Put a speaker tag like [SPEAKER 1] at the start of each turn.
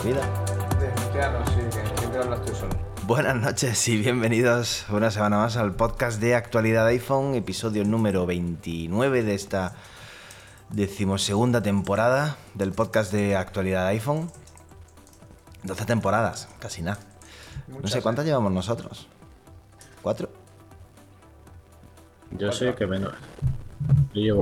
[SPEAKER 1] vida.
[SPEAKER 2] Desmutearnos, sí, que siempre hablas tú solo.
[SPEAKER 1] Buenas noches y bienvenidos una semana más al podcast de Actualidad iPhone, episodio número 29 de esta 12ª temporada del podcast de Actualidad iPhone. 12 temporadas, casi nada. No sé cuántas llevamos nosotros. ¿4?
[SPEAKER 3] Yo sé que menos. Yo llevo